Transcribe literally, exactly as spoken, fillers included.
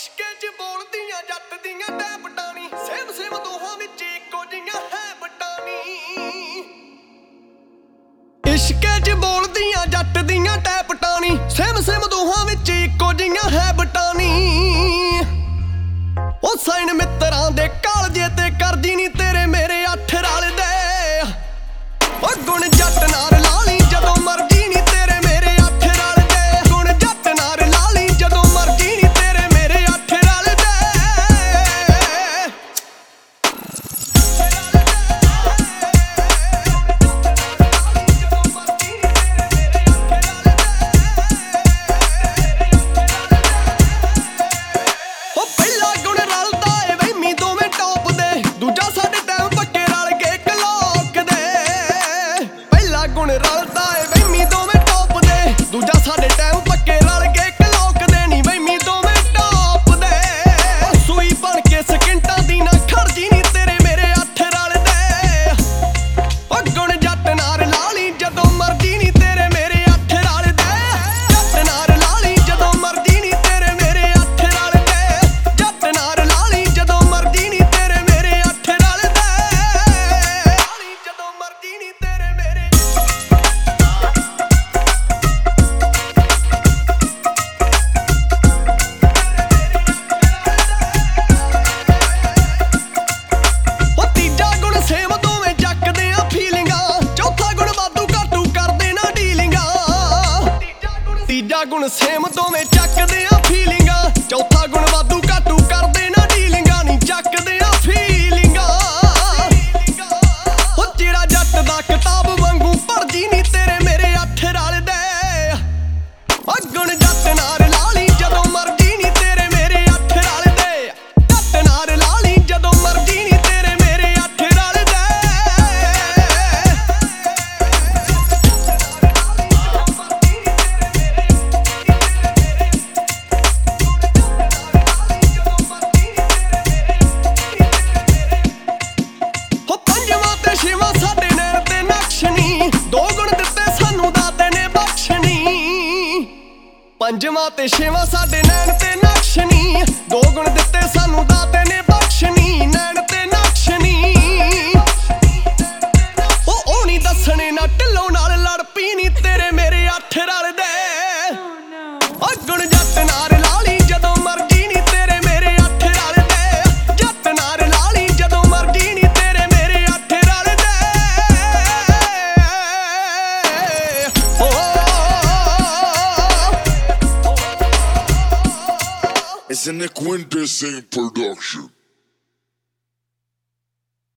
ਇਸ਼ਕੇ 'ਚ ਬੋਲਦੀਆਂ ਜੱਟ ਦੀਆਂ ਟੈਪਟਾਣੀ ਸੇਮ ਸੇਮ ਦੋਹਾਂ ਵਿੱਚ ਇੱਕੋ ਜਿਹੀਆਂ ਹੈ ਬਟਾਣੀ। ਇਸ਼ਕੇ 'ਚ ਬੋਲਦੀਆਂ ਜੱਟ ਦੀਆਂ ਟੈਪਟਾਣੀ ਸੇਮ ਸੇਮ ਦੋਹਾਂ ਵਿੱਚ ਇੱਕੋ ਜਿਹੀਆਂ ਹੈ ਬਟਾਣੀ। ਉਹ ਸਾਈਨ ਮਿੱਤਰਾਂ ਦੇ ਕਾਲਜੇ ਤੇ ਕਰਦੀ ਨੀ ਤੇਰੇ ਮੇਰੇ ਅੱਠ ਰਲਦੇ। ਉਹ ਗੁਣ ਜੱਟ ਨਾਲ ਲਾ ਲਈ ਜਦੋਂ ਮਰਜੀ ਨੀ ਤੇਰੇ ਮੇਰੇ ਅੱਠ ਰਲਦੇ। ਗੁਣ ਜੱਟ ਨਾਲ ਲਾ ਲਈ ਜਦੋਂ ਮਰਜੀ ਨੀ ਤੇਰੇ ਮੇਰੇ ਅੱਠ ਰਲਦੇ। ਉਹ ਪਹਿਲਾ ਗੁਣ ਰਲਦਾ ਏ ਵਹਿਮੀ ਦੋਵੇਂ ਟੌਪ ਦੇ, ਦੂਜਾ ਸਾਡੇ ਟਾਈਮ ਪੱਕੇ ਰਲ ਕੇ ਕਲੋਕ ਦੇ। ਪਹਿਲਾ ਗੁਣ ਰਲਦਾ ਏ ਵਹਿਮੀ ਦੋਵੇਂ ਟੌਪ ਦੇ, ਦੂਜਾ ਸਾਡੇ ਟਾਈਮ ਪੱਕੇ ਰਲ ਕੇ ਕਲੋਕ ਦੇ। ਨੀ ਵਹਿਮੀ ਦੋਵੇਂ ਟੌਪ ਦੇ, ਸੂਈ ਬਣ ਕੇ ਸਕਿੰਟਾਂ ਦੀ ਨਾ ਖੜਦੀ ਨੀ ਤੇਰੇ ਮੇਰੇ ਅੱਠ ਰਲਦੇ। ਉਹ ਗੁਣ ਜੱਟ ਨਾਲ ਲਾ ਲਈ ਜਦੋਂ ਮਰਜੀ ਨੀ ਤੇਰੇ ਮੇਰੇ ਅੱਠ ਰਲਦੇ। ਜੱਟ ਨਾਲ ਲਾ ਲਈ ਜਦੋਂ ਮਰਜੀ ਨੀ ਤੇਰੇ ਮੇਰੇ ਅੱਠ ਰਲਦੇ। ਜੱਟ ਨਾਲ ਲਾ ਲਈ ਜਦੋਂ ਮਰਜੀ ਨੀ ਤੇਰੇ ਮੇਰੇ ਅੱਠ ਰਲਦੇ। ਜਦੋਂ ਮਰਜੀ ਨੀ ਤੇਰੇ ਮੇਰੇ ਉਹ ਤੀਜਾ ਗੁਣ ਸੇਮ ਦੋਵੇਂ ਚੱਕਦੇ ਆ ਫੀਲਿੰਗਾਂ, ਚੌਥਾ ਗੁਣ ਵਾਧੂ ਘਾਟੂ ਕਰਦੇ ਨਾ ਡੀਲਿੰਗਾਂ। ਤੀਜਾ ਗੁਣ ਸੇਮ ਦੋਵੇਂ ਚੱਕਦੇ ਆ ਫੀਲਿੰਗਾਂ, ਚੌਥਾ ਗੁਣ ਵਾਧੂ ਘਾਟੂ ਕਰਦੇ ਨਾ ਡੀਲਿੰਗਾਂ। ਨੀ ਚੱਕਦੇ ਆ ਫੀਲਿੰਗਾਂ। ਉਹ ਜਿਹੜਾ ਜੱਟ ਦਾ ਕਿਤਾਬ ਵਾਂਗੂ ਪੜ੍ਹਦੀ ਨੀ ਤੇਰੇ ਮੇਰੇ ਅੱਠ ਰਲਦੇ। ਉਹ ਗੁਣ ਜੱਟ ਨਾਲ ਲਾ ਲਈ ਜਦੋਂ ਮਰਜੀ ਨੀ ਤੇਰੇ ਮੇਰੇ ਅੱਠ ਰਲਦੇ। ਜੱਟ ਨਾਲ ਲਾ ਲਈ ਜਦੋਂ ਮਰਜੀ ਨੀ ਤੇਰੇ ਮੇਰੇ ਅੱਠ ਰਲਦੇ। ਹੋ ਪੰਜਵਾਂ ਤੇ ਛੇਵਾਂ ਸਾਡੇ ਨੈਣ ਤੇ ਨਕਸ਼ਨੀ, ਦੋ ਗੁਣ ਦਿੱਤੇ ਸਾਨੂੰ ਦਾਤੇ ਨੇ ਬਖਸ਼ਣੀ। ਪੰਜਵਾਂ ਤੇ ਛੇਵਾਂ ਸਾਡੇ ਨੈਣ ਤੇ ਨਕਸ਼ਨੀ, ਦੋ ਗੁਣ ਦਿੱਤੇ ਸਾਨੂੰ ਦਾਤੇ ਨੇ ਬਖਸ਼ਣੀ। ਨੈਣ ਤੇ ਨਕਸ਼ਨੀ ਉਹ ਉਹ ਨੀ ਦੱਸਣੇ ਨਾ ਢਿੱਲੋਂ ਨਾਲ ਲੜ ਪਈ ਨੀ ਤੇਰੇ ਮੇਰੇ ਅੱਠ ਰਲਦੇ। ਉਹ ਗੁਣ ਜੱਟ ਨਾਲ ਲਾ ਲਈ ਜਦੋਂ ਮਰਜੀ ਨੀ ਤੇਰੇ ਮੇਰੇ ਅੱਠ ਰਲਦੇ। ਜੱਟ ਨਾਲ ਲਾ ਲਈ ਜਦੋਂ ਮਰਜੀ ਨੀ ਤੇਰੇ ਮੇਰੇ ਅੱਠ ਰਲਦੇ। It's an Quintessence production.